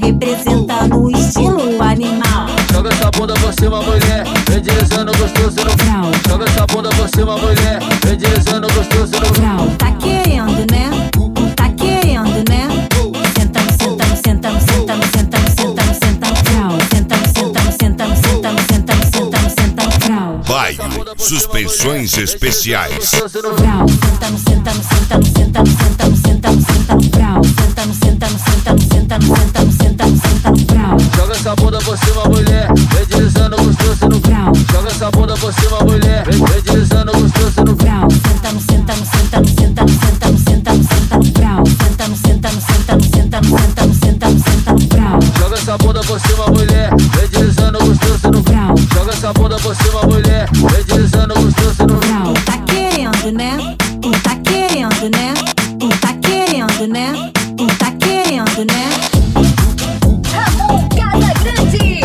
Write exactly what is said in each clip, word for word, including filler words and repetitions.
representando o estilo animal. Joga essa bunda por cima, mulher, vem deslizando gostoso no grau. Joga essa bunda por cima, mulher, vem deslizando gostoso no grau. Tá querendo, né? Tá querendo, né? Sentando, sentando, sentando, sentando, sentando, sentando, sentando, grau. Sentando, sentando, sentando, sentando, sentando, sentando, sentando, grau. Baile, suspensões especiais. Grau. Sentando, sentando, sentando, sentando, sentando, sentando, sentando, grau. Sentando, sentando, sentando, sentando, sentando, sentando, sentando, grau. Joga essa bunda por cima, mulher, vem deslizando gostoso no grau. Joga essa bunda por cima, mulher, vem deslizando gostoso no grau. Sentando, sentando, sentando, sentando, sentando, sentando, sentando, grau. Sentando, sentando, sentando, sentando, sentando, sentando, sentando, grau. Joga essa bunda por cima, mulher, vem deslizando gostoso no grau. Joga essa bunda por cima, mulher, vem deslizando gostoso no grau. Tá querendo, né? Tu tá querendo, né? Tu tá querendo, né? Tu tá querendo, né? Ramon Casagrande.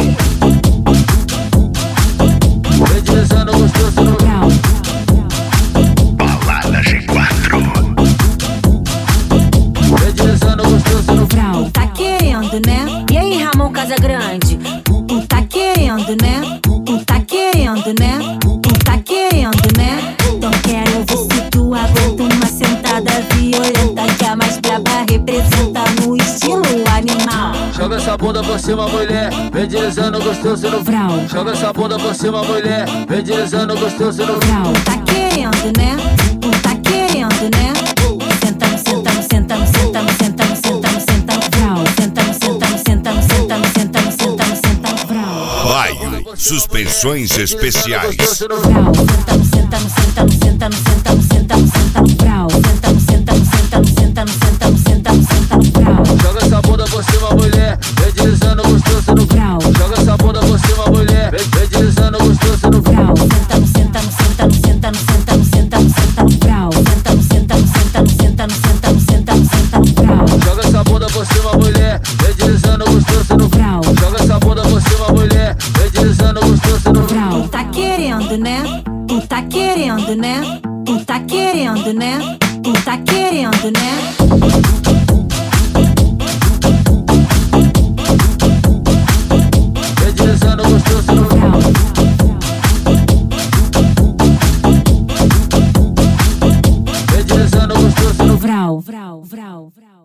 Vem deslizando gostoso no grau. Balada G quatro. Vem deslizando gostoso no grau. Tu tá querendo, né? E aí, Ramon Casagrande? Tu tá querendo, né? Tu tá querendo, né? Tu tá querendo, né? Então quero ver se tu aguenta uma sentada violenta que a mais braba representa no estilo animal. Joga essa bunda por cima, mulher, vem deslizando gostoso no Vrau. Joga essa bunda por cima, mulher, vem deslizando gostoso no Vrau. Tu tá querendo, né? Tu tá querendo, né? Sentando, sentando, sentando, sentando, sentando, sentando, sentando, vrau. Sentando, sentando, sentando, sentando, sentando, sentando, sentando, vrau. Baile, suspensões especiais. Vrau. Sentando, sentando, sentando, sentando, sentando, sentando, sentando, vrau. Sentando, sentando, sentando, sentando, sentando, sentando, sentando, vrau. Joga essa bunda por cima, mulher, vem deslizando gostoso no Vrau. Joga essa bunda por cima, mulher, vem vem deslizando gostoso no Vrau. Sentando, sentando, sentando, sentando, sentando, sentando, sentando, vrau. Sentando, sentando, sentando, sentando, sentando, sentando, sentando, vrau. Joga essa bunda por cima, mulher, vem deslizando gostoso no Vrau. Joga essa bunda por cima, mulher, vem deslizando gostoso no Vrau. Tu tá querendo, né? Tu tá querendo, né? Tu tá querendo, né? Tu tá querendo, né? Vem deslizando gostoso no Vrau. Vem deslizando gostoso no Vrau. Vrau. Vrau. Vrau.